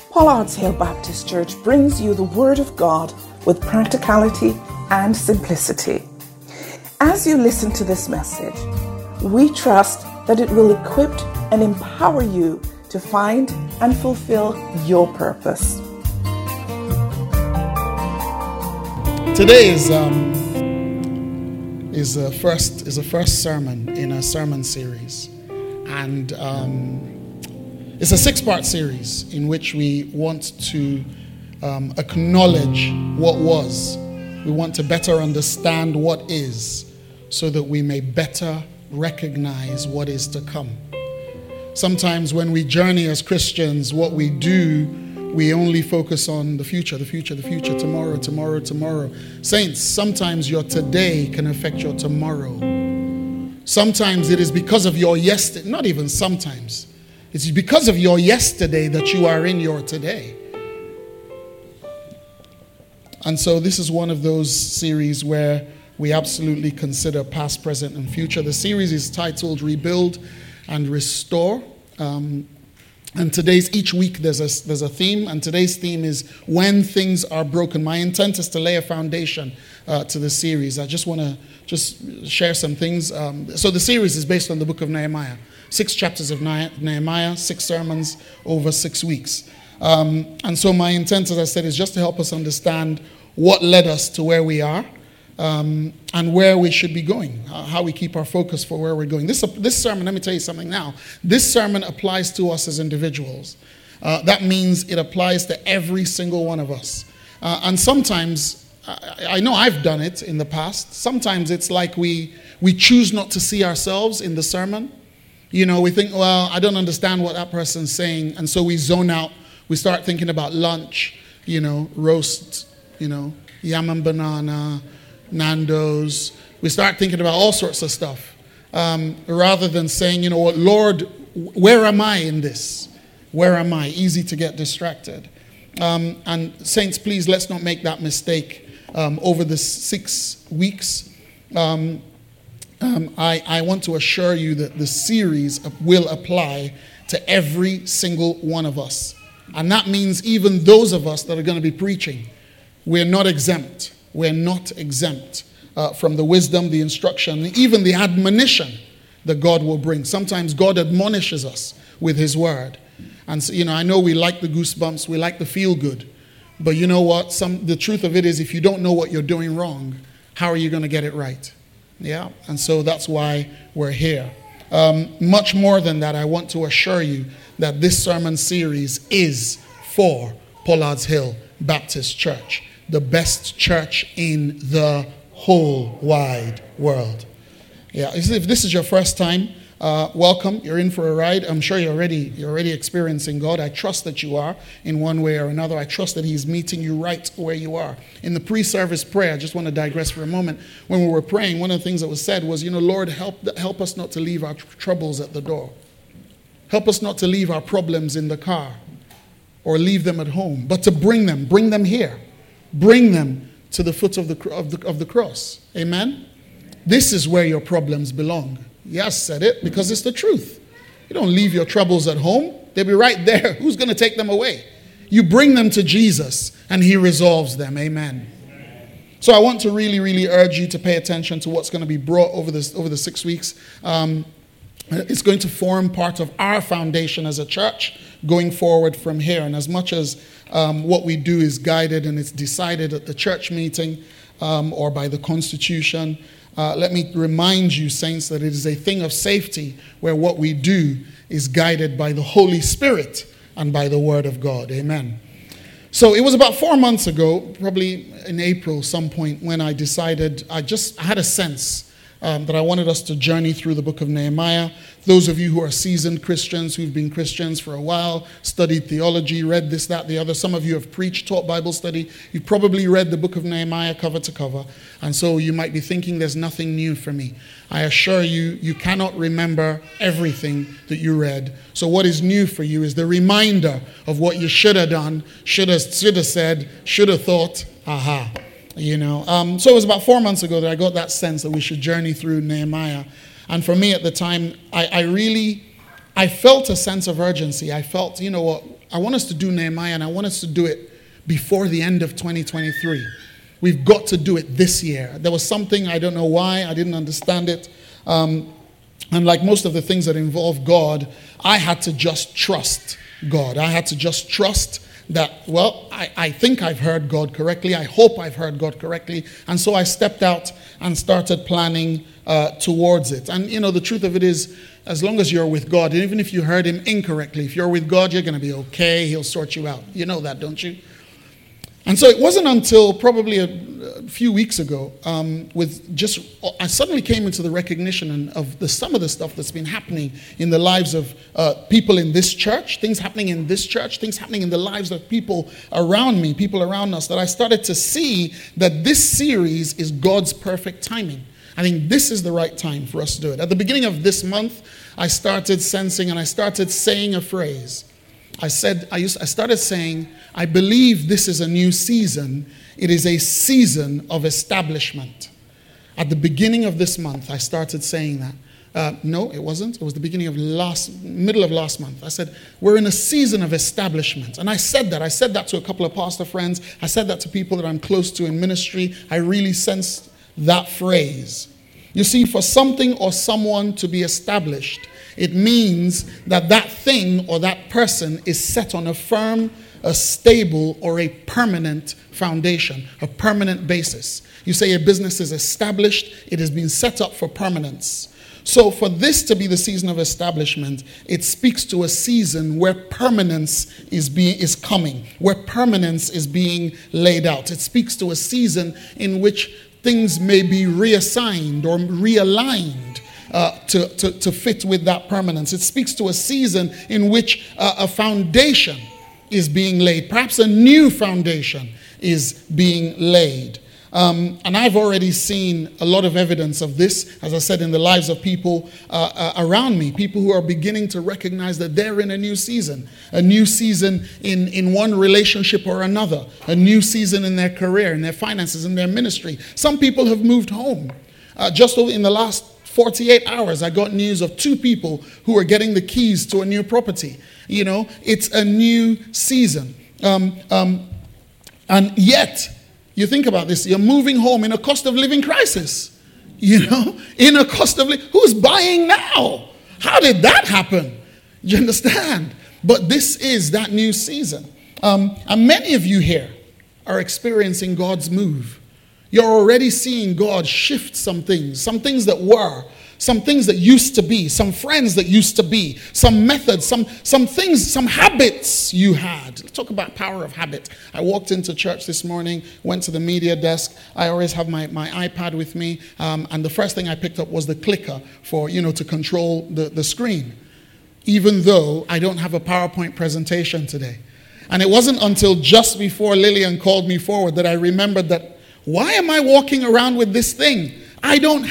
Pollard's Hill Baptist Church brings you the Word of God with practicality and simplicity. As you listen to this message, we trust that it will equip and empower you to find and fulfill your purpose. Today is a first sermon in a sermon series, and it's a 6-part series in which we want to acknowledge what was. We want to better understand what is, so that we may better recognize what is to come. Sometimes when we journey as Christians, what we do, we only focus on the future, tomorrow. Saints, sometimes your today can affect your tomorrow. Sometimes it is because of your yesterday, not even sometimes. It's because of your yesterday that you are in your today. And so this is one of those series where we absolutely consider past, present, and future. The series is titled Rebuild and Restore. And each week there's a theme, and today's theme is When Things Are Broken. My intent is to lay a foundation to the series. I just want to share some things. So the series is based on the book of Nehemiah. 6 chapters of Nehemiah, 6 sermons over 6 weeks. And so my intent, as I said, is just to help us understand what led us to where we are, and where we should be going, how we keep our focus for where we're going. This sermon, let me tell you something now. This sermon applies to us as individuals. That means it applies to every single one of us. And sometimes, I know I've done it in the past, sometimes it's like we choose not to see ourselves in the sermon. You know, we think, well, I don't understand what that person's saying, and so we zone out. We start thinking about lunch, roast, yam and banana, Nando's. We start thinking about all sorts of stuff, rather than saying, Lord, where am I in this? Where am I? Easy to get distracted. And saints, please, let's not make that mistake over the 6 weeks. I want to assure you that the series will apply to every single one of us. And that means even those of us that are going to be preaching, we're not exempt. We're not exempt from the wisdom, the instruction, even the admonition that God will bring. Sometimes God admonishes us with his word. And so, I know we like the goosebumps, we like the feel good. But you know what? The truth of it is, if you don't know what you're doing wrong, how are you going to get it right? Yeah, and so that's why we're here. Much more than that, I want to assure you that this sermon series is for Pollard's Hill Baptist Church, the best church in the whole wide world. Yeah, if this is your first time, welcome. You're in for a ride. I'm sure you're already experiencing God. I trust that you are in one way or another. I trust that he's meeting you right where you are. In the pre-service prayer, I just want to digress for a moment. When we were praying, one of the things that was said was, Lord, help us not to leave our troubles at the door. Help us not to leave our problems in the car or leave them at home, but to bring them here. Bring them to the foot of the cross. Amen? This is where your problems belong. Yes, said it, because it's the truth. You don't leave your troubles at home. They'll be right there. Who's going to take them away? You bring them to Jesus, and he resolves them. Amen. So I want to really, really urge you to pay attention to what's going to be brought over the 6 weeks. It's going to form part of our foundation as a church going forward from here. And as much as what we do is guided and it's decided at the church meeting or by the Constitution, let me remind you, saints, that it is a thing of safety where what we do is guided by the Holy Spirit and by the Word of God. Amen. So it was about 4 months ago, probably in April some point, when I decided, I had a sense that I wanted us to journey through the book of Nehemiah. Those of you who are seasoned Christians, who've been Christians for a while, studied theology, read this, that, the other. Some of you have preached, taught Bible study. You've probably read the book of Nehemiah cover to cover. And so you might be thinking there's nothing new for me. I assure you, you cannot remember everything that you read. So what is new for you is the reminder of what you should have done, should have said, should have thought. Aha. So it was about 4 months ago that I got that sense that we should journey through Nehemiah. And for me at the time, I felt a sense of urgency. I felt, I want us to do Nehemiah, and I want us to do it before the end of 2023. We've got to do it this year. There was something, I don't know why, I didn't understand it. And like most of the things that involve God, I had to just trust God. I had to just trust that, well, I think I've heard God correctly. I hope I've heard God correctly. And so I stepped out and started planning towards it. And, the truth of it is, as long as you're with God, even if you heard him incorrectly, if you're with God, you're going to be okay. He'll sort you out. You know that, don't you? And so it wasn't until probably a few weeks ago, I suddenly came into the recognition of some of the stuff that's been happening in the lives of people in this church, things happening in this church, things happening in the lives of people around me, people around us, that I started to see that this series is God's perfect timing. I think this is the right time for us to do it. At the beginning of this month, I started sensing and I started saying a phrase. I started saying, I believe this is a new season. It is a season of establishment. At the beginning of this month, I started saying that. No, it wasn't. It was the beginning of middle of last month. I said, we're in a season of establishment. And I said that to a couple of pastor friends. I said that to people that I'm close to in ministry. I really sensed that phrase. You see, for something or someone to be established, it means that that thing or that person is set on a firm, a stable, or a permanent foundation, a permanent basis. You say a business is established, it has been set up for permanence. So for this to be the season of establishment, it speaks to a season where permanence is coming, where permanence is being laid out. It speaks to a season in which things may be reassigned or realigned to fit with that permanence. It speaks to a season in which a foundation is being laid. Perhaps a new foundation is being laid. And I've already seen a lot of evidence of this, as I said, in the lives of people around me, people who are beginning to recognize that they're in a new season in one relationship or another, a new season in their career, in their finances, in their ministry. Some people have moved home. Just in the last 48 hours, I got news of 2 people who are getting the keys to a new property. It's a new season. And yet, you think about this, you're moving home in a cost of living crisis. In a cost of living. Who's buying now? How did that happen? You understand? But this is that new season. And many of you here are experiencing God's move. You're already seeing God shift some things that were, some things that used to be, some friends that used to be, some methods, some things, some habits you had. Let's talk about power of habit. I walked into church this morning, went to the media desk. I always have my iPad with me, and the first thing I picked up was the clicker for, to control the screen, even though I don't have a PowerPoint presentation today. And it wasn't until just before Lillian called me forward that I remembered that, why am I walking around with this thing? And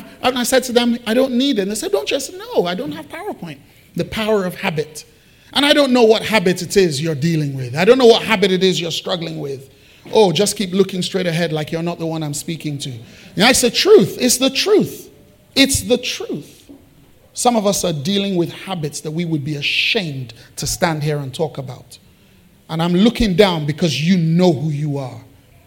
I said to them, I don't need it. And they said, no, I don't have PowerPoint. The power of habit. And I don't know what habit it is you're dealing with. I don't know what habit it is you're struggling with. Oh, just keep looking straight ahead like you're not the one I'm speaking to. And it's the truth. It's the truth. It's the truth. Some of us are dealing with habits that we would be ashamed to stand here and talk about. And I'm looking down because you know who you are.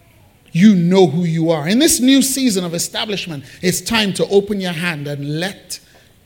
You know who you are. In this new season of establishment, it's time to open your hand and let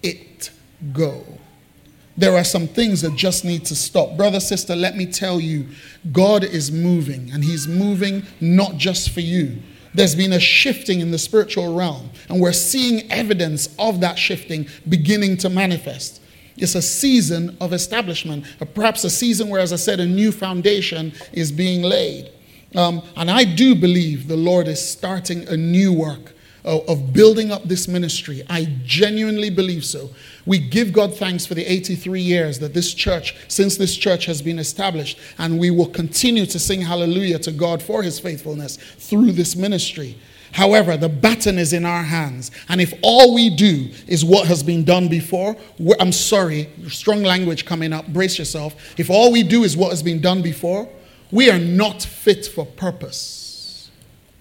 it go. There are some things that just need to stop. Brother, sister, let me tell you, God is moving, and he's moving not just for you. There's been a shifting in the spiritual realm, and we're seeing evidence of that shifting beginning to manifest. It's a season of establishment, perhaps a season where, as I said, a new foundation is being laid. And I do believe the Lord is starting a new work of building up this ministry. I genuinely believe so. We give God thanks for the 83 years that since this church has been established, and we will continue to sing hallelujah to God for his faithfulness through this ministry. However, the baton is in our hands. And if all we do is what has been done before, I'm sorry, strong language coming up, brace yourself. If all we do is what has been done before, we are not fit for purpose.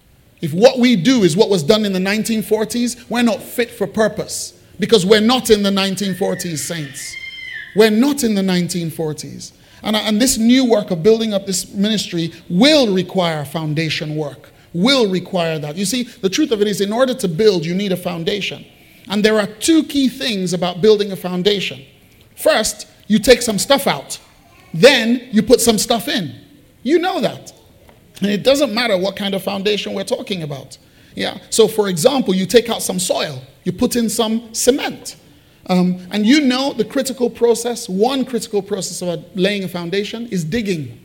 If what we do is what was done in the 1940s, we're not fit for purpose, because we're not in the 1940s, saints. We're not in the 1940s. And this new work of building up this ministry will require foundation work, will require that. You see, the truth of it is, in order to build, you need a foundation. And there are two key things about building a foundation. First, you take some stuff out. Then you put some stuff in. You know that. And it doesn't matter what kind of foundation we're talking about. Yeah. So, for example, you take out some soil. You put in some cement. And you know the critical process, one critical process of laying a foundation is digging.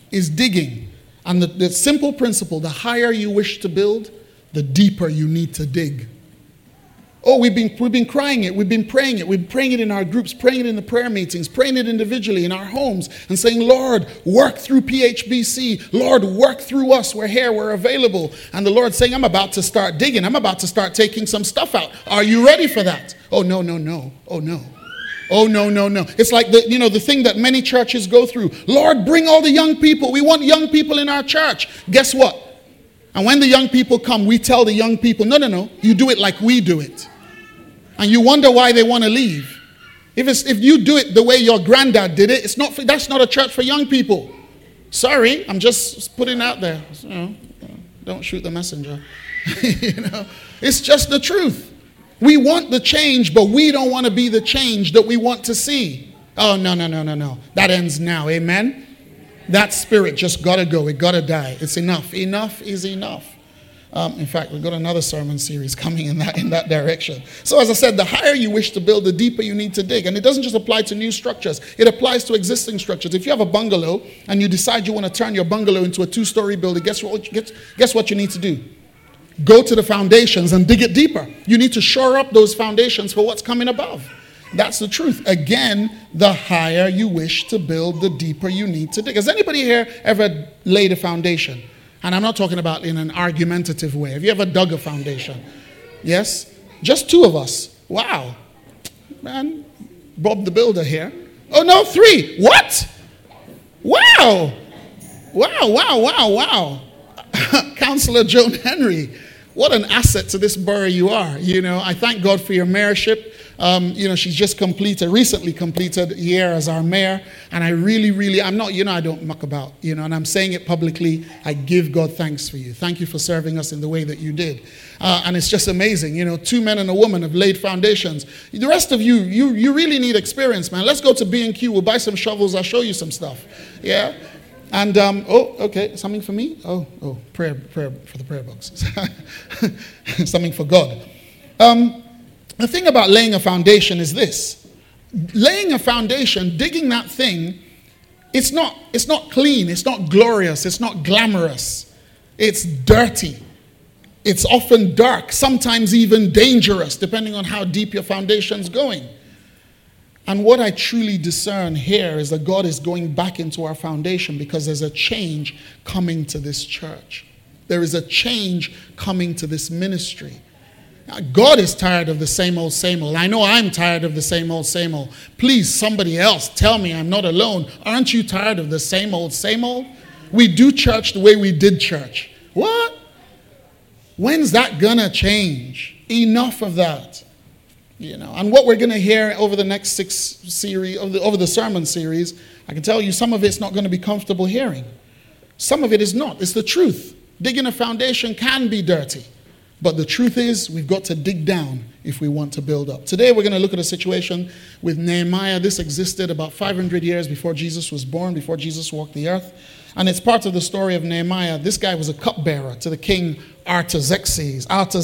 And the simple principle, the higher you wish to build, the deeper you need to dig. Oh, we've been crying it, we've been praying it, we've been praying it in our groups, praying it in the prayer meetings, praying it individually in our homes, and saying, Lord, work through PHBC. Lord, work through us. We're here, we're available. And the Lord's saying, I'm about to start digging. I'm about to start taking some stuff out. Are you ready for that? Oh, no. Oh, no. Oh, no. It's like the thing that many churches go through. Lord, bring all the young people. We want young people in our church. Guess what? And when the young people come, we tell the young people, no, you do it like we do it. And you wonder why they want to leave. If you do it the way your granddad did it, that's not a church for young people. Sorry, I'm just putting it out there. Don't shoot the messenger. It's just the truth. We want the change, but we don't want to be the change that we want to see. Oh, no. That ends now. Amen? That spirit just got to go. It got to die. It's enough. Enough is enough. In fact, we've got another sermon series coming in that direction. So as I said, the higher you wish to build, the deeper you need to dig. And it doesn't just apply to new structures. It applies to existing structures. If you have a bungalow and you decide you want to turn your bungalow into a 2-story building, guess what you need to do? Go to the foundations and dig it deeper. You need to shore up those foundations for what's coming above. That's the truth. Again, the higher you wish to build, the deeper you need to dig. Has anybody here ever laid a foundation? And I'm not talking about in an argumentative way. Have you ever dug a foundation? Yes? Just 2 of us. Wow. Man, Bob the Builder here. Oh, no, 3. What? Wow. Wow. Councillor Joan Henry. What an asset to this borough you are. I thank God for your mayorship. She's just recently completed a year as our mayor. And I really, I'm not, I don't muck about, and I'm saying it publicly. I give God thanks for you. Thank you for serving us in the way that you did. And it's just amazing. 2 men and a woman have laid foundations. The rest of you really need experience, man. Let's go to B&Q. We'll buy some shovels. I'll show you some stuff. Yeah. And, okay, something for me? Oh, prayer for the prayer box. Something for God. The thing about laying a foundation is this. Laying a foundation, digging that thing, it's not clean, it's not glorious, it's not glamorous. It's dirty. It's often dark, sometimes even dangerous, depending on how deep your foundation's going. And what I truly discern here is that God is going back into our foundation because there's a change coming to this church. There is a change coming to this ministry. God is tired of the same old. I know I'm tired of the same old. Please, somebody else, tell me I'm not alone. Aren't you tired of the same old? We do church the way we did church. What? When's that gonna change? Enough of that. And what we're going to hear over the next 6 series, over the sermon series, I can tell you some of it's not going to be comfortable hearing. Some of it is not. It's the truth. Digging a foundation can be dirty. But the truth is, we've got to dig down if we want to build up. Today, we're going to look at a situation with Nehemiah. This existed about 500 years before Jesus was born, before Jesus walked the earth. And it's part of the story of Nehemiah. This guy was a cupbearer to the king Artaxerxes.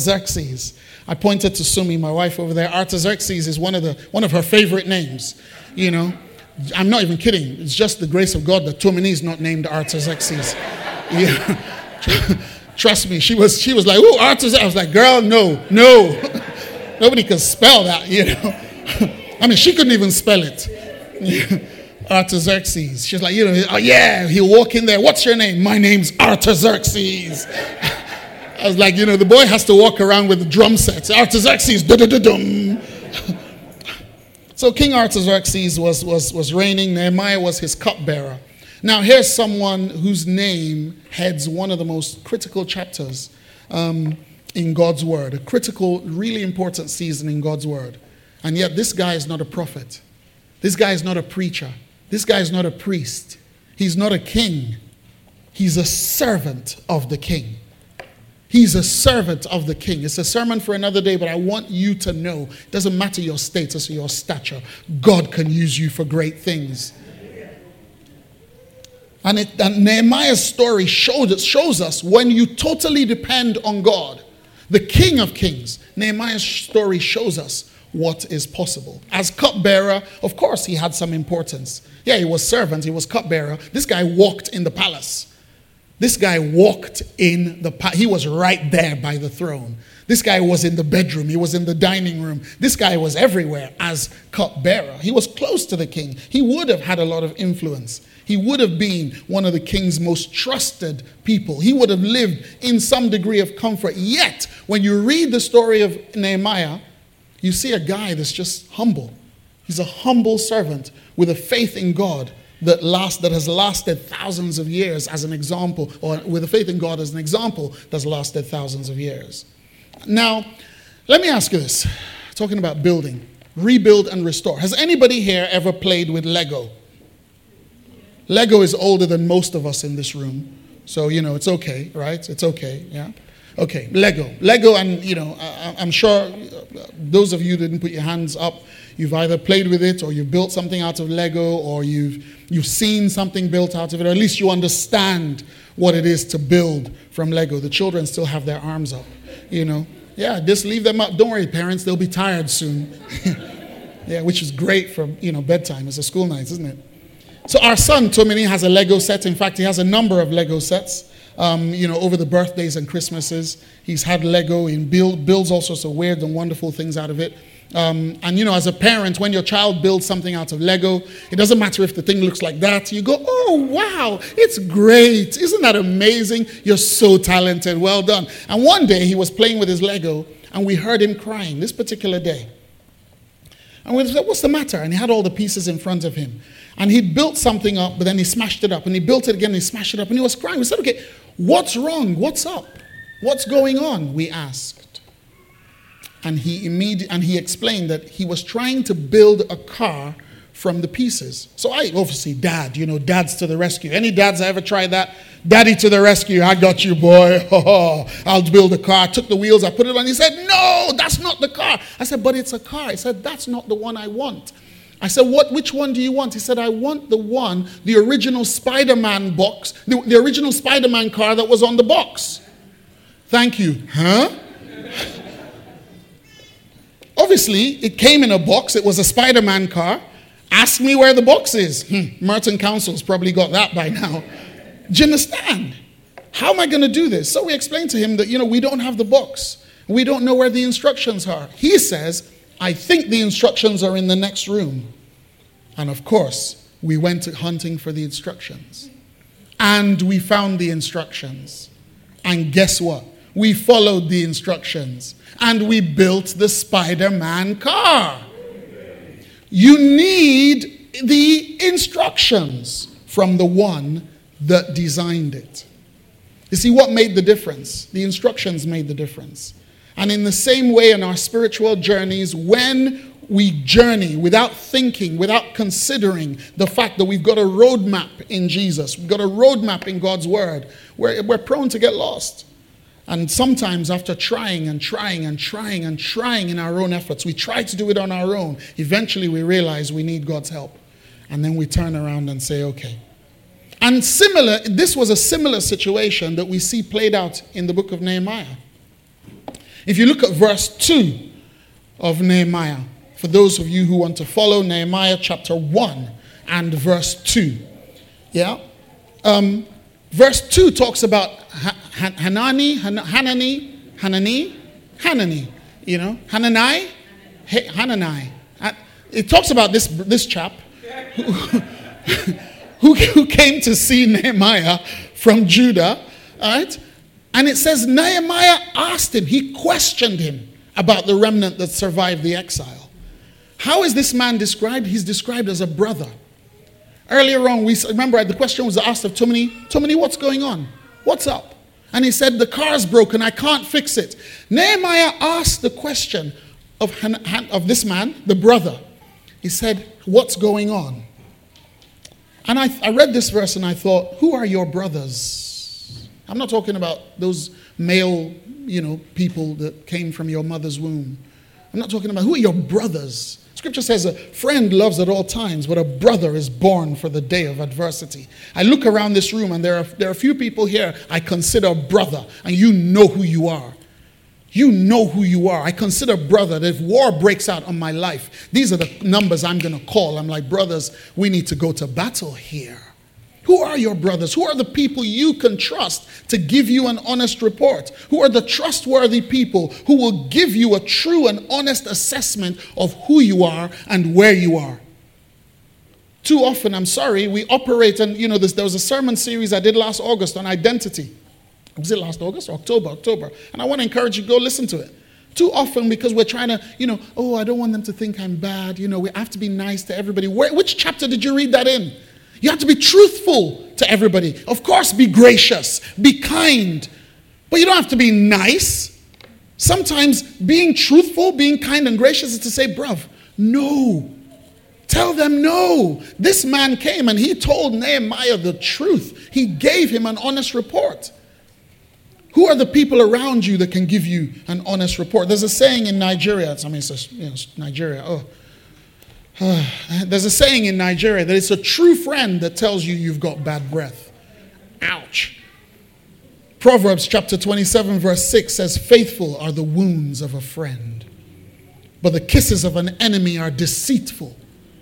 I pointed to Sumi, my wife over there. Artaxerxes is one of her favorite names. I'm not even kidding. It's just the grace of God that Tomini is not named Artaxerxes. Trust me. She was like, "Oh, Artaxerxes." I was like, "Girl, no." Nobody can spell that. I mean, she couldn't even spell it. Artaxerxes. She's like, oh yeah, he'll walk in there. What's your name? My name's Artaxerxes. I was like, the boy has to walk around with the drum sets. Artaxerxes, da-da-da-dum. So King Artaxerxes was reigning. Nehemiah was his cupbearer. Now here's someone whose name heads one of the most critical chapters in God's word. A critical, really important season in God's word. And yet this guy is not a prophet. This guy is not a preacher. This guy is not a priest. He's not a king. He's a servant of the king. He's a servant of the king. It's a sermon for another day, but I want you to know, it doesn't matter your status or your stature, God can use you for great things. And Nehemiah's story shows us when you totally depend on God, the King of Kings. Nehemiah's story shows us what is possible. As cupbearer, of course, he had some importance. Yeah, he was servant, he was cupbearer. This guy walked in the palace. This guy walked in the palace. He was right there by the throne. This guy was in the bedroom. He was in the dining room. This guy was everywhere as cupbearer. He was close to the king. He would have had a lot of influence. He would have been one of the king's most trusted people. He would have lived in some degree of comfort. Yet, when you read the story of Nehemiah, you see a guy that's just humble. He's a humble servant with a faith in God that has lasted thousands of years as an example, or with a faith in God as an example that's lasted thousands of years. Now, let me ask you this. Talking about building, rebuild and restore. Has anybody here ever played with Lego? Lego is older than most of us in this room. So, it's okay, right? It's okay, yeah? Okay, Lego, and, I'm sure those of you who didn't put your hands up, you've either played with it or you've built something out of Lego or you've seen something built out of it, or at least you understand what it is to build from Lego. The children still have their arms up, Yeah, just leave them up. Don't worry, parents, they'll be tired soon. Yeah, which is great for, bedtime. It's a school night, isn't it? So our son, Tomini, has a Lego set. In fact, he has a number of Lego sets. Over the birthdays and Christmases, he's had Lego. He builds all sorts of weird and wonderful things out of it. As a parent, when your child builds something out of Lego, it doesn't matter if the thing looks like that. You go, oh, wow, it's great. Isn't that amazing? You're so talented. Well done. And one day he was playing with his Lego and we heard him crying this particular day. And we said, what's the matter? And he had all the pieces in front of him. And he'd built something up, but then he smashed it up. And he built it again, and he smashed it up. And he was crying. We said, okay, what's wrong? What's up? What's going on? We asked. And he explained that he was trying to build a car from the pieces. So obviously, dads to the rescue. Any dads ever tried that? Daddy to the rescue. I got you, boy. I'll build a car. I took the wheels. I put it on. He said, no, that's not the car. I said, but it's a car. He said, that's not the one I want. I said, which one do you want? He said, I want the original Spider-Man box, the original Spider-Man car that was on the box. Thank you. Huh? Obviously, it came in a box. It was a Spider-Man car. Ask me where the box is. Merton Council's probably got that by now. Do you understand? How am I going to do this? So we explained to him that, we don't have the box. We don't know where the instructions are. He says, I think the instructions are in the next room. And of course, we went hunting for the instructions. And we found the instructions. And guess what? We followed the instructions. And we built the Spider-Man car. You need the instructions from the one that designed it. You see, what made the difference? The instructions made the difference. And in the same way in our spiritual journeys, when we journey without thinking, without considering the fact that we've got a roadmap in Jesus, we've got a roadmap in God's Word, we're prone to get lost. And sometimes after trying and trying and trying and trying in our own efforts, we try to do it on our own. Eventually we realize we need God's help. And then we turn around and say, okay. And this was a similar situation that we see played out in the book of Nehemiah. If you look at verse 2 of Nehemiah, for those of you who want to follow, Nehemiah chapter 1 and verse 2. Yeah? Verse 2 talks about Hanani. It talks about this chap who came to see Nehemiah from Judah, all right? And it says Nehemiah asked him, he questioned him about the remnant that survived the exile. How is this man described? He's described as a brother. Earlier on, remember the question was asked of Tomini, what's going on? What's up? And he said, the car's broken, I can't fix it. Nehemiah asked the question of this man, the brother. He said, what's going on? And I read this verse and I thought, who are your brothers? I'm not talking about those male, people that came from your mother's womb. I'm not talking about who are your brothers. Scripture says a friend loves at all times, but a brother is born for the day of adversity. I look around this room and there are a few people here I consider brother, and you know who you are. You know who you are. I consider brother that if war breaks out on my life, these are the numbers I'm going to call. I'm like, brothers, we need to go to battle here. Who are your brothers? Who are the people you can trust to give you an honest report? Who are the trustworthy people who will give you a true and honest assessment of who you are and where you are? Too often, I'm sorry, we operate, and there was a sermon series I did last August on identity. Was it last August? October. And I want to encourage you, go listen to it. Too often, because we're trying to, I don't want them to think I'm bad. We have to be nice to everybody. Which chapter did you read that in? You have to be truthful to everybody. Of course, be gracious, be kind. But you don't have to be nice. Sometimes being truthful, being kind and gracious is to say, bruv, no. Tell them no. This man came and he told Nehemiah the truth. He gave him an honest report. Who are the people around you that can give you an honest report? There's a saying in Nigeria. It's Nigeria. There's a saying in Nigeria that it's a true friend that tells you you've got bad breath. Ouch. Proverbs chapter 27 verse 6 says, faithful are the wounds of a friend, but the kisses of an enemy are deceitful.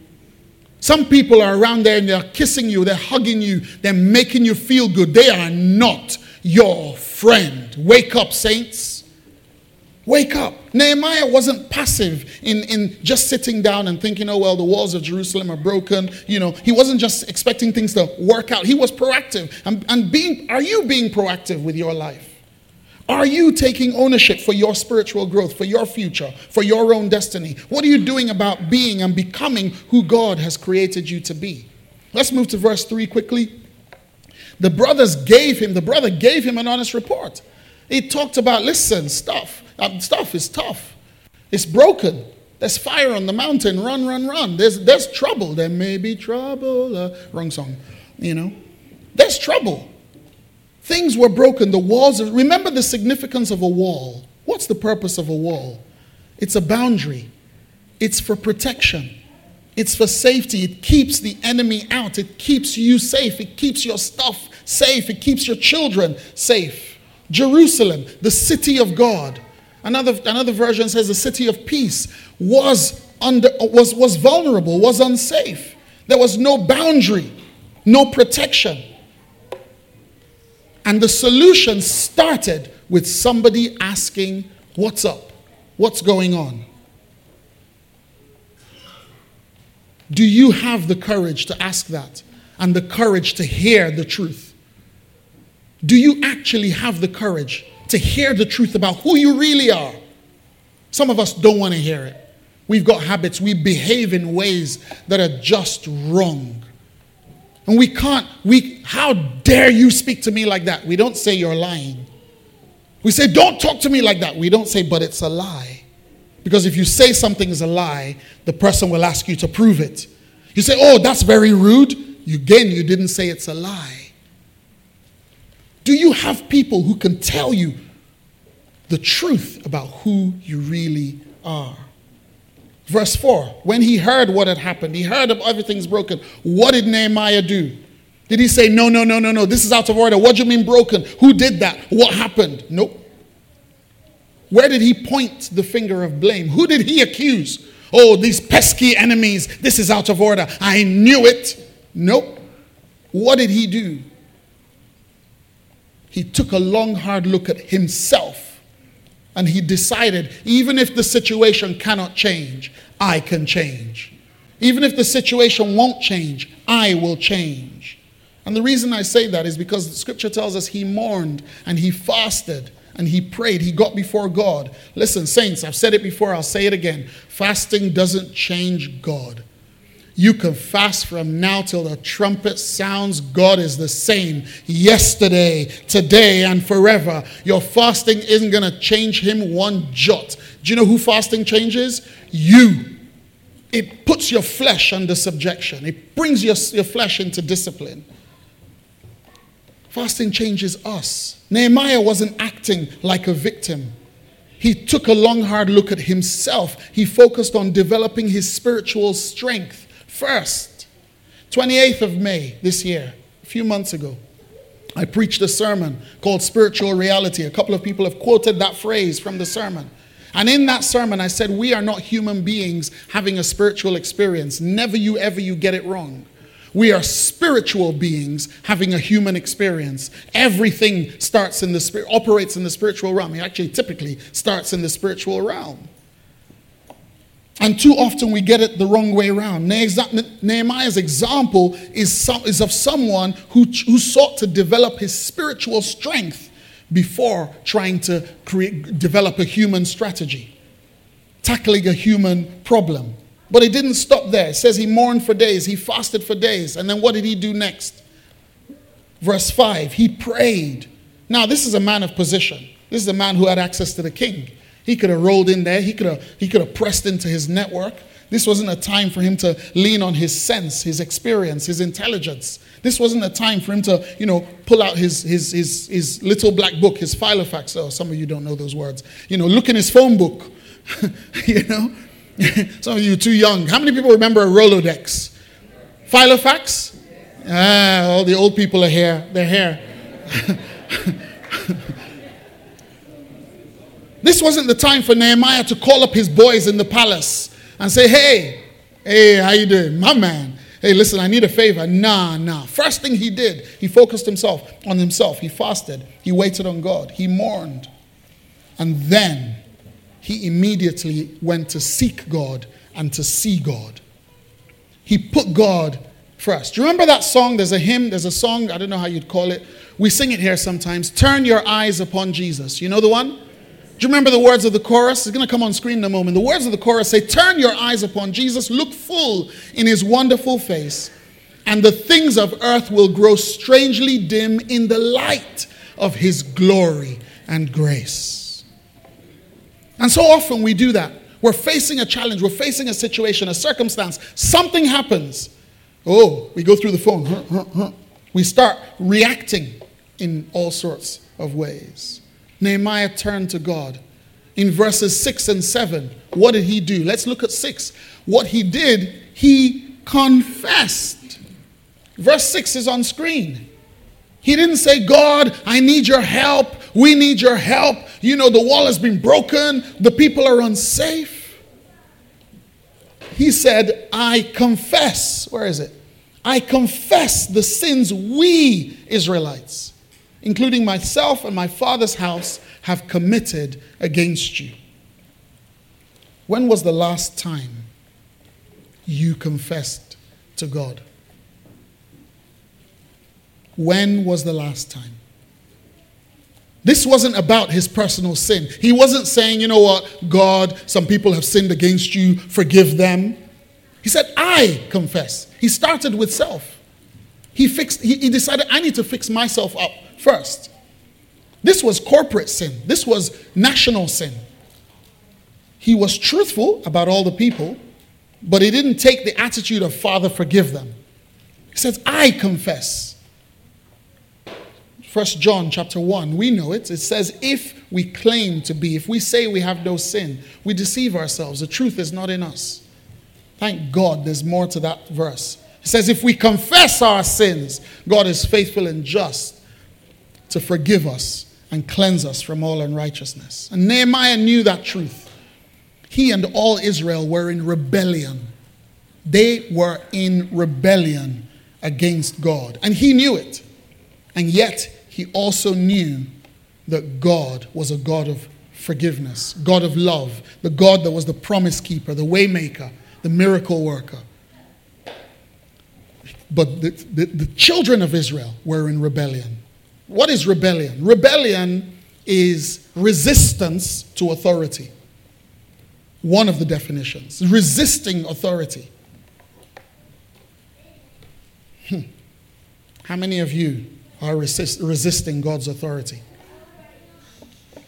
Some people are around there and they're kissing you, they're hugging you, they're making you feel good. They are not your friend. Wake up, saints. Wake up. Nehemiah wasn't passive in just sitting down and thinking, the walls of Jerusalem are broken. He wasn't just expecting things to work out. He was proactive. Are you being proactive with your life? Are you taking ownership for your spiritual growth, for your future, for your own destiny? What are you doing about being and becoming who God has created you to be? Let's move to verse 3 quickly. The brother gave him an honest report. He talked about, listen, stuff is tough. It's broken. There's fire on the mountain. Run. There's trouble. There may be trouble. Wrong song. There's trouble. Things were broken. The walls. Remember the significance of a wall. What's the purpose of a wall? It's a boundary. It's for protection. It's for safety. It keeps the enemy out. It keeps you safe. It keeps your stuff safe. It keeps your children safe. Jerusalem, the city of God. Another version says the city of peace was vulnerable, was unsafe. There was no boundary, no protection. And the solution started with somebody asking, what's up? What's going on? Do you have the courage to ask that and the courage to hear the truth? Do you actually have the courage to hear the truth about who you really are? Some of us don't want to hear it. We've got habits. We behave in ways that are just wrong. And how dare you speak to me like that? We don't say you're lying. We say, don't talk to me like that. We don't say, but it's a lie. Because if you say something is a lie, the person will ask you to prove it. You say, oh, that's very rude. You didn't say it's a lie. Do you have people who can tell you the truth about who you really are? Verse 4, when he heard what had happened, he heard of everything's broken. What did Nehemiah do? Did he say, no, this is out of order? What do you mean broken? Who did that? What happened? Nope. Where did he point the finger of blame? Who did he accuse? Oh, these pesky enemies. This is out of order. I knew it. Nope. What did he do? He took a long, hard look at himself. And he decided, even if the situation cannot change, I can change. Even if the situation won't change, I will change. And the reason I say that is because the scripture tells us he mourned and he fasted and he prayed. He got before God. Listen, saints, I've said it before, I'll say it again. Fasting doesn't change God. You can fast from now till the trumpet sounds. God is the same yesterday, today, and forever. Your fasting isn't going to change him one jot. Do you know who fasting changes? You. It puts puts your flesh under subjection. It brings your flesh into discipline. Fasting changes us. Nehemiah wasn't acting like a victim. He took a long, hard look at himself. He focused on developing his spiritual strength first. 28th of May this year, a few months ago, I preached a sermon called Spiritual Reality. A couple of people have quoted that phrase from the sermon. And in that sermon, I said, we are not human beings having a spiritual experience. Never you ever you get it wrong. We are spiritual beings having a human experience. Everything starts in the spirit, operates in the spiritual realm. It actually typically starts in the spiritual realm. And too often we get it the wrong way around. Nehemiah's example is of someone who sought to develop his spiritual strength before trying to develop a human strategy, tackling a human problem. But it didn't stop there. It says he mourned for days, he fasted for days, and then what did he do next? Verse 5, he prayed. Now this is a man of position. This is a man who had access to the king. He could have rolled in there. He could have pressed into his network. This wasn't a time for him to lean on his sense, his experience, his intelligence. This wasn't a time for him to, pull out his little black book, his Filofax. Oh, some of you don't know those words. Look in his phone book. Some of you are too young. How many people remember a Rolodex? Filofax? All the old people are here. They're here. This wasn't the time for Nehemiah to call up his boys in the palace and say, hey, how you doing? My man. Hey, listen, I need a favor. Nah. First thing he did, he focused on himself. He fasted. He waited on God. He mourned. And then he immediately went to seek God and to see God. He put God first. Do you remember that song? There's a hymn, there's a song, I don't know how you'd call it. We sing it here sometimes. Turn your eyes upon Jesus. You know the one? Do you remember the words of the chorus? It's going to come on screen in a moment. The words of the chorus say, turn your eyes upon Jesus, look full in his wonderful face, and the things of earth will grow strangely dim in the light of his glory and grace. And so often we do that. We're facing a challenge, we're facing a situation, a circumstance. Something happens. Oh, we go through the phone. We start reacting in all sorts of ways. Nehemiah turned to God. In verses 6 and 7, what did he do? Let's look at 6. What he did, he confessed. Verse 6 is on screen. He didn't say, God, I need your help. We need your help. The wall has been broken. The people are unsafe. He said, I confess. Where is it? I confess the sins we Israelites, including myself and my father's house, have committed against you. When was the last time you confessed to God? When was the last time? This wasn't about his personal sin. He wasn't saying, you know what, God, some people have sinned against you, forgive them. He said, I confess. He started with self. He decided, I need to fix myself up first. This was corporate sin. This was national sin. He was truthful about all the people, but he didn't take the attitude of, Father, forgive them. He says, I confess. 1 John chapter 1, we know it. It says, if we say we have no sin, we deceive ourselves. The truth is not in us. Thank God there's more to that verse. It says, if we confess our sins, God is faithful and just to forgive us and cleanse us from all unrighteousness. And Nehemiah knew that truth. He and all Israel were in rebellion. They were in rebellion against God. And he knew it. And yet, he also knew that God was a God of forgiveness, God of love, the God that was the promise keeper, the way maker, the miracle worker. But the children of Israel were in rebellion. What is rebellion? Rebellion is resistance to authority. One of the definitions. Resisting authority. How many of you are resisting God's authority?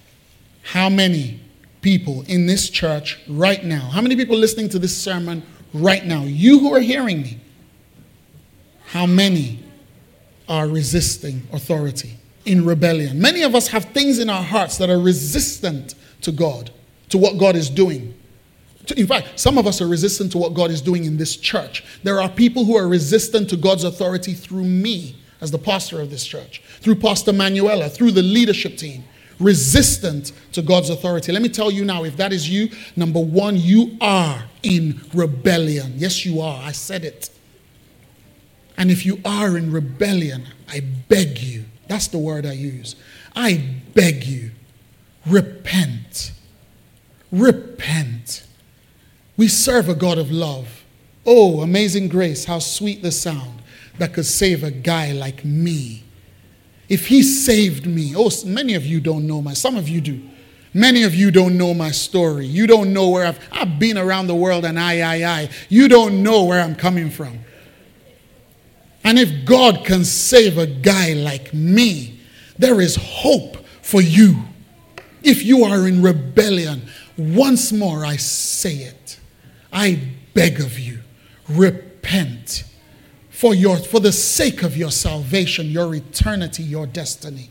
How many people in this church right now, how many people listening to this sermon right now, you who are hearing me, how many are resisting authority in rebellion? Many of us have things in our hearts that are resistant to God, to what God is doing. In fact, some of us are resistant to what God is doing in this church. There are people who are resistant to God's authority through me as the pastor of this church, through Pastor Manuela, through the leadership team, resistant to God's authority. Let me tell you now, if that is you, number one, you are in rebellion. Yes, you are. I said it. And if you are in rebellion, I beg you, that's the word I use. I beg you, repent. Repent. We serve a God of love. Oh, amazing grace, how sweet the sound that could save a guy like me. If he saved me, oh, many of you don't know some of you do. Many of you don't know my story. You don't know where I've been around the world and I. You don't know where I'm coming from. And if God can save a guy like me, there is hope for you. If you are in rebellion, once more I say it. I beg of you, repent for the sake of your salvation, your eternity, your destiny.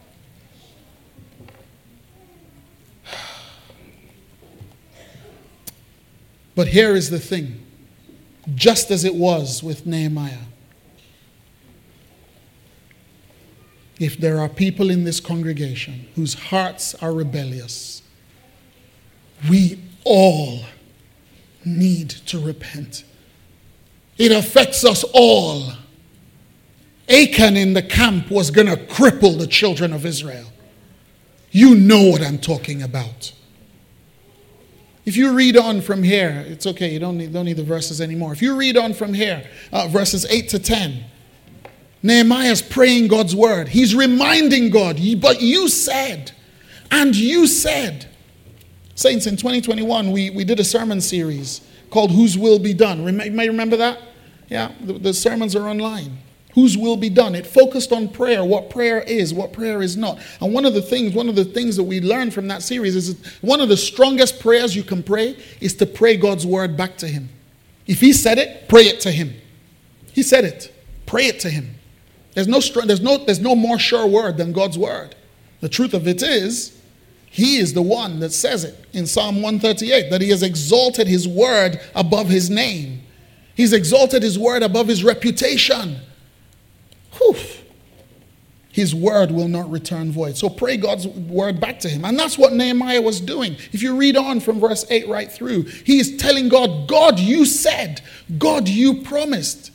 But here is the thing, just as it was with Nehemiah, if there are people in this congregation whose hearts are rebellious, we all need to repent. It affects us all. Achan in the camp was going to cripple the children of Israel. You know what I'm talking about. If you read on from here, it's okay, you don't need the verses anymore. If you read on from here, verses 8 to 10, Nehemiah's praying God's word. He's reminding God, but you said, and you said. Saints, in 2021, we did a sermon series called Whose Will Be Done. You may remember that? Yeah, the sermons are online. Whose will be done? It focused on prayer, what prayer is not. And one of the things that we learned from that series is one of the strongest prayers you can pray is to pray God's word back to him. If he said it, pray it to him. He said it. Pray it to him. There's no more sure word than God's word. The truth of it is, he is the one that says it in Psalm 138, that he has exalted his word above his name. He's exalted his word above his reputation. Whew. His word will not return void. So pray God's word back to him. And that's what Nehemiah was doing. If you read on from verse 8 right through, he is telling God, God, you said, God, you promised.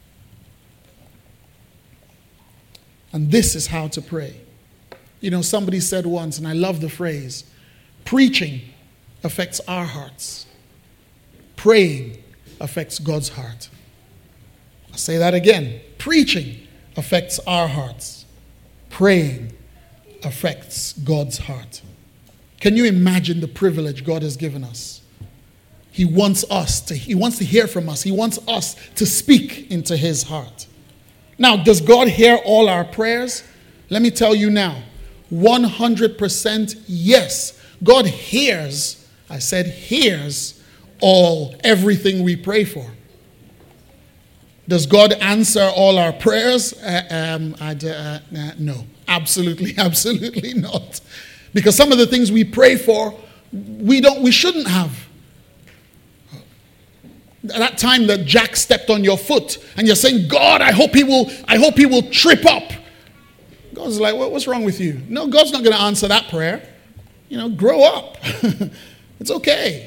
And this is how to pray. You know, somebody said once, and I love the phrase, preaching affects our hearts. Praying affects God's heart. I'll say that again. Preaching affects our hearts. Praying affects God's heart. Can you imagine the privilege God has given us? He wants to hear from us. He wants us to speak into his heart. Now, does God hear all our prayers? Let me tell you now, 100% yes. God hears, I said hears everything we pray for. Does God answer all our prayers? No, absolutely not. Because some of the things we pray for, we shouldn't have. That time that Jack stepped on your foot and you're saying, God, I hope he will trip up. God's like, what's wrong with you? No, God's not going to answer that prayer. Grow up. It's okay.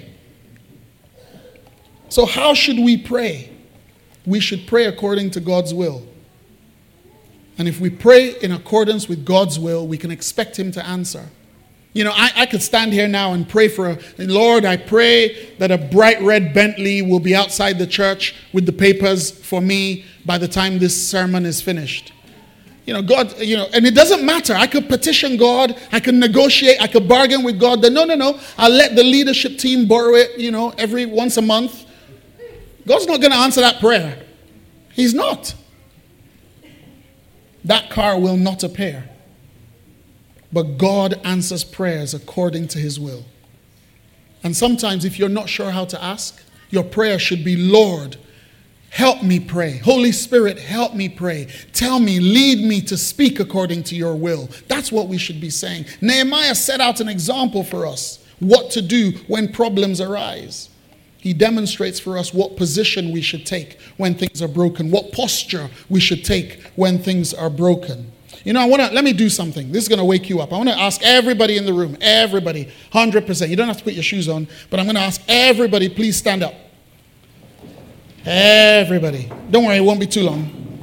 So how should we pray? We should pray according to God's will. And if we pray in accordance with God's will, we can expect him to answer. I could stand here now and pray Lord, I pray that a bright red Bentley will be outside the church with the papers for me by the time this sermon is finished. God, and it doesn't matter. I could petition God. I could negotiate. I could bargain with God. No. I'll let the leadership team borrow it, once a month. God's not going to answer that prayer. He's not. That car will not appear. But God answers prayers according to his will. And sometimes if you're not sure how to ask, Your prayer should be, Lord, help me pray. Holy Spirit, help me pray. Tell me, lead me to speak according to your will. That's what we should be saying. Nehemiah set out an example for us, what to do when problems arise. He demonstrates for us what position we should take when things are broken, what posture we should take when things are broken. You know, let me do something. This is going to wake you up. I want to ask everybody in the room, everybody, 100%. You don't have to put your shoes on, but I'm going to ask everybody, please stand up. Everybody. Don't worry, it won't be too long.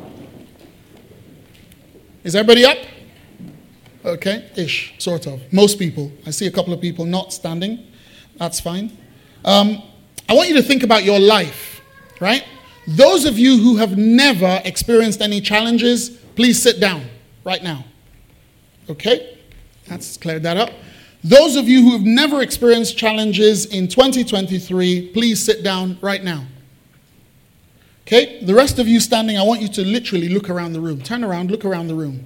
Is everybody up? Okay, ish, sort of. Most people. I see a couple of people not standing. That's fine. I want you to think about your life, right? Those of you who have never experienced any challenges, please sit down right now. Okay? Let's clear that up. Those of you who have never experienced challenges in 2023, please sit down right now. Okay? The rest of you standing, I want you to literally look around the room. Turn around, look around the room.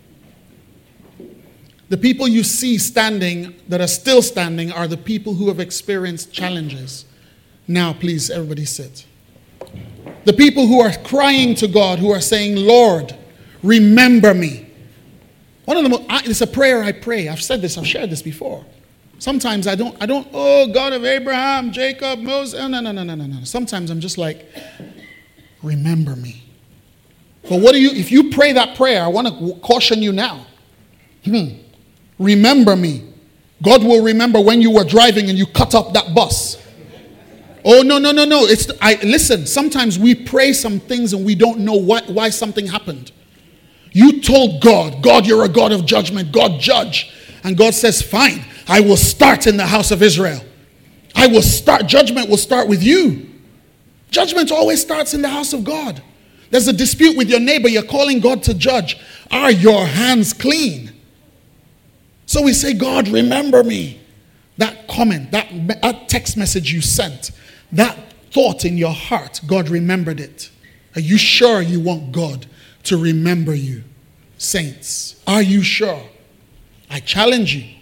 The people you see standing, that are still standing, are the people who have experienced challenges. Now, please, everybody sit. The people who are crying to God, who are saying, Lord, remember me. One of them, it's a prayer I pray. I've said this, I've shared this before. Sometimes I don't, oh, God of Abraham, Jacob, Moses. No. Sometimes I'm just like, remember me. But if you pray that prayer, I want to caution you now. Remember me. God will remember when you were driving and you cut up that bus. Oh, no. Listen, sometimes we pray some things and we don't know why something happened. You told God, you're a God of judgment. God, judge. And God says, fine, I will start in the house of Israel. Judgment will start with you. Judgment always starts in the house of God. There's a dispute with your neighbor. You're calling God to judge. Are your hands clean? So we say, God, remember me. That comment, that text message you sent, that thought in your heart, God remembered it. Are you sure you want God to remember you? Saints, are you sure? I challenge you.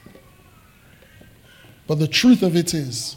But the truth of it is,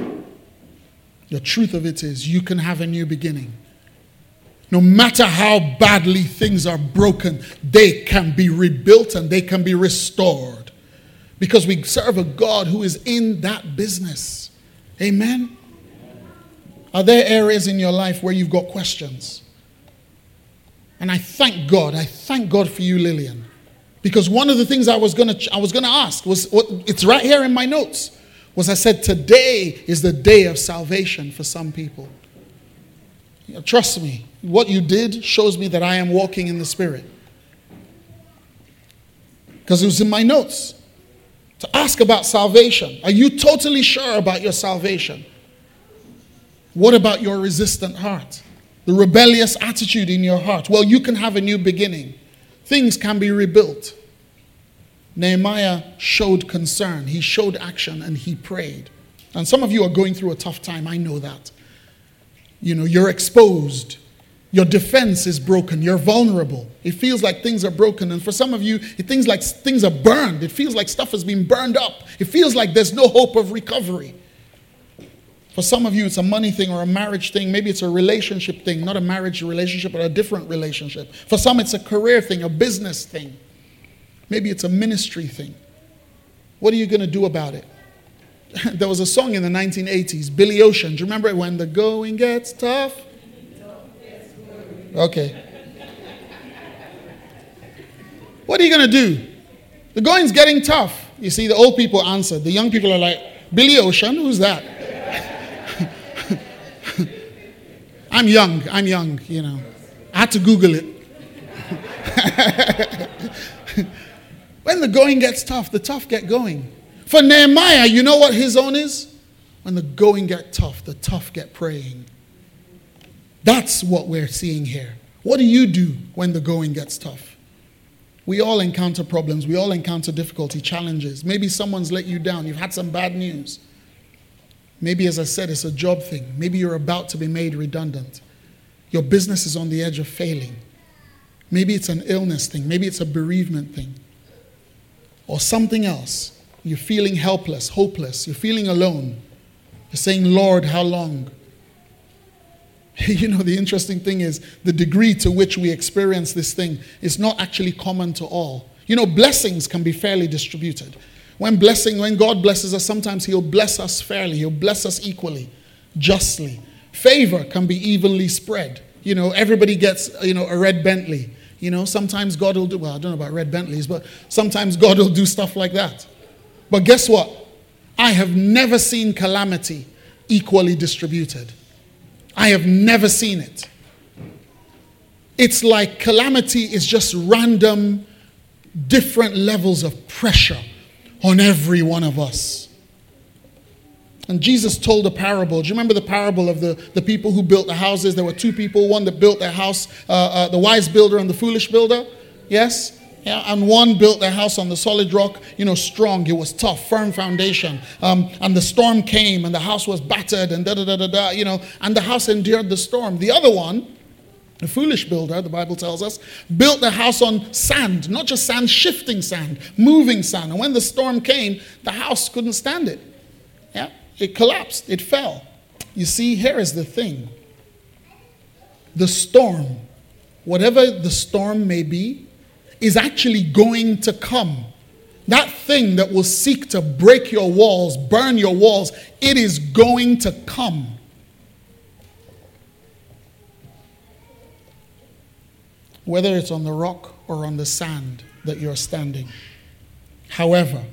you can have a new beginning. No matter how badly things are broken, they can be rebuilt and they can be restored. Because we serve a God who is in that business. Amen? Are there areas in your life where you've got questions? And I thank God for you, Lillian. Because one of the things I was gonna ask was, it's right here in my notes, was I said, today is the day of salvation for some people. Trust me, what you did shows me that I am walking in the Spirit. Because it was in my notes. To ask about salvation. Are you totally sure about your salvation? What about your resistant heart? The rebellious attitude in your heart? Well, you can have a new beginning. Things can be rebuilt. Nehemiah showed concern. He showed action and he prayed. And some of you are going through a tough time. I know that. You know, you're exposed. Your defense is broken. You're vulnerable. It feels like things are broken. And for some of you, it feels like things are burned. It feels like stuff has been burned up. It feels like there's no hope of recovery. For some of you, it's a money thing or a marriage thing. Maybe it's a relationship thing. Not a marriage relationship, but a different relationship. For some, it's a career thing, a business thing. Maybe it's a ministry thing. What are you going to do about it? There was a song in the 1980s, Billy Ocean. Do you remember it? When the going gets tough? Okay. What are you going to do? The going's getting tough. You see, the old people answered. The young people are like, Billy Ocean? Who's that? I'm young, you know. I had to Google it. When the going gets tough, the tough get going. For Nehemiah, you know what his own is? When the going get tough, the tough get praying. That's what we're seeing here. What do you do when the going gets tough? We all encounter problems. We all encounter difficulty, challenges. Maybe someone's let you down. You've had some bad news. Maybe, as I said, it's a job thing. Maybe you're about to be made redundant. Your business is on the edge of failing. Maybe it's an illness thing. Maybe it's a bereavement thing. Or something else. You're feeling helpless, hopeless. You're feeling alone. You're saying, Lord, how long? You know, the interesting thing is the degree to which we experience this thing is not actually common to all. You know, blessings can be fairly distributed. When God blesses us, sometimes he'll bless us fairly. He'll bless us equally, justly. Favor can be evenly spread. You know, everybody gets, a red Bentley. You know, sometimes God will do, well, I don't know about red Bentleys, but sometimes God will do stuff like that. But guess what? I have never seen calamity equally distributed. I have never seen it. It's like calamity is just random, different levels of pressure on every one of us. And Jesus told a parable. Do you remember the parable of the people who built the houses? There were two people, one that built their house, the wise builder and the foolish builder. Yes? Yeah, and one built their house on the solid rock, strong. It was tough, firm foundation. And the storm came and the house was battered and and the house endured the storm. The other one, the foolish builder, the Bible tells us, built the house on sand, not just sand, shifting sand, moving sand. And when the storm came, the house couldn't stand it. Yeah, it collapsed, it fell. You see, here is the thing. The storm, whatever the storm may be, is actually going to come. That thing that will seek to break your walls, burn your walls, it is going to come. Whether it's on the rock or on the sand that you're standing. However,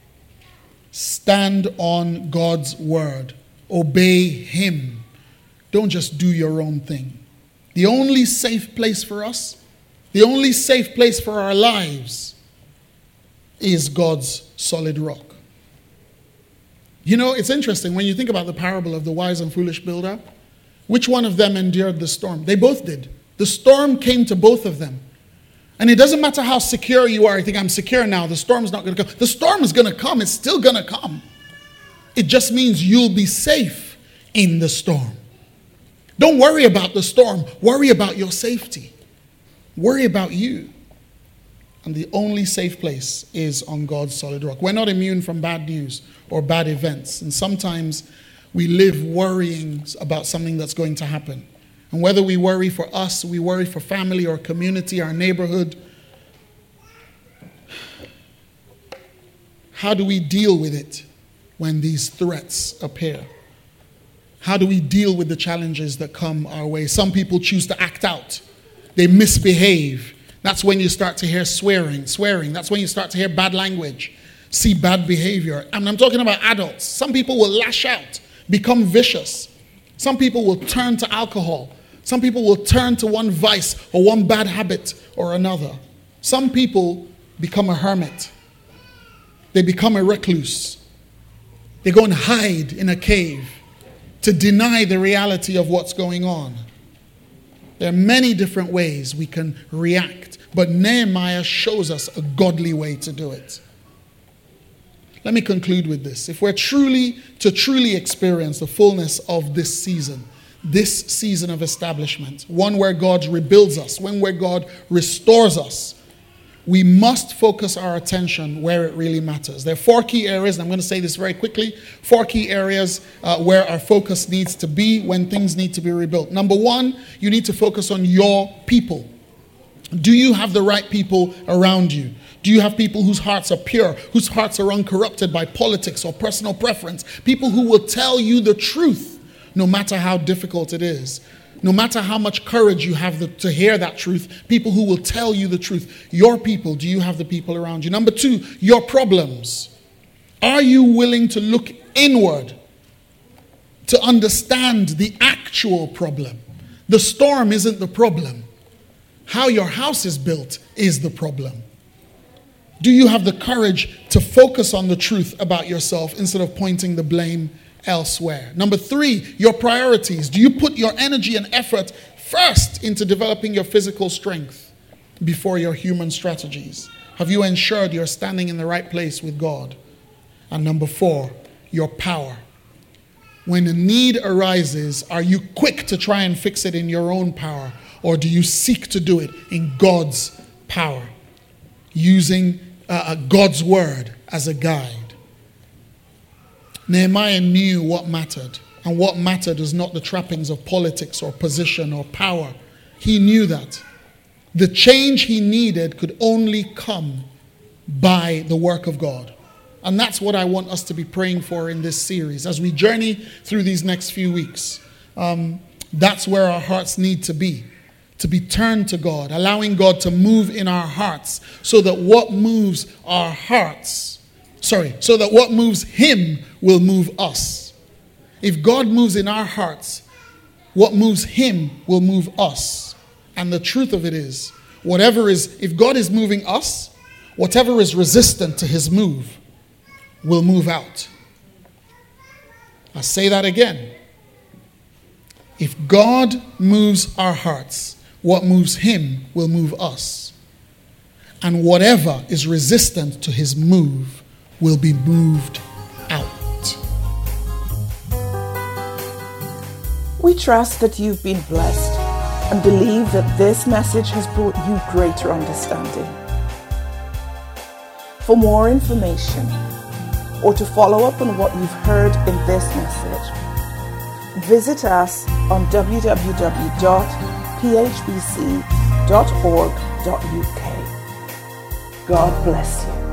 stand on God's word. Obey him. Don't just do your own thing. The only safe place for us, the only safe place for our lives is God's solid rock. You know, it's interesting when you think about the parable of the wise and foolish builder. Which one of them endured the storm? They both did. The storm came to both of them. And it doesn't matter how secure you are. You think, I'm secure now. The storm's not going to come. The storm is going to come. It's still going to come. It just means you'll be safe in the storm. Don't worry about the storm. Worry about your safety. Worry about you. And the only safe place is on God's solid rock. We're not immune from bad news or bad events. And sometimes we live worrying about something that's going to happen. And whether we worry for us, we worry for family or community, our neighborhood. How do we deal with it when these threats appear? How do we deal with the challenges that come our way? Some people choose to act out. They misbehave. That's when you start to hear swearing. That's when you start to hear bad language, see bad behavior. And I'm talking about adults. Some people will lash out, become vicious. Some people will turn to alcohol. Some people will turn to one vice or one bad habit or another. Some people become a hermit. They become a recluse. They go and hide in a cave to deny the reality of what's going on. There are many different ways we can react, but Nehemiah shows us a godly way to do it. Let me conclude with this. If we're truly experience the fullness of this season of establishment, one where God rebuilds us, one where God restores us, we must focus our attention where it really matters. There are 4 key areas, and I'm going to say this very quickly, 4 key areas where our focus needs to be when things need to be rebuilt. Number 1, you need to focus on your people. Do you have the right people around you? Do you have people whose hearts are pure, whose hearts are uncorrupted by politics or personal preference? People who will tell you the truth, no matter how difficult it is. No matter how much courage you have to hear that truth, people who will tell you the truth. Your people, do you have the people around you? Number 2, your problems. Are you willing to look inward to understand the actual problem? The storm isn't the problem. How your house is built is the problem. Do you have the courage to focus on the truth about yourself instead of pointing the blame elsewhere? Number 3, your priorities. Do you put your energy and effort first into developing your physical strength before your human strategies? Have you ensured you're standing in the right place with God? And number 4, your power. When a need arises, are you quick to try and fix it in your own power, or do you seek to do it in God's power, using God's word as a guide? Nehemiah knew what mattered, and what mattered is not the trappings of politics or position or power. He knew that. The change he needed could only come by the work of God. And that's what I want us to be praying for in this series. As we journey through these next few weeks, that's where our hearts need to be turned to God, allowing God to move in our hearts so that what moves him will move us. If God moves in our hearts, what moves him will move us. And the truth of it is, if God is moving us, whatever is resistant to his move will move out. I'll say that again. If God moves our hearts, what moves him will move us. And whatever is resistant to his move will be moved out. We trust that you've been blessed and believe that this message has brought you greater understanding. For more information or to follow up on what you've heard in this message, visit us on www.phbc.org.uk. God bless you.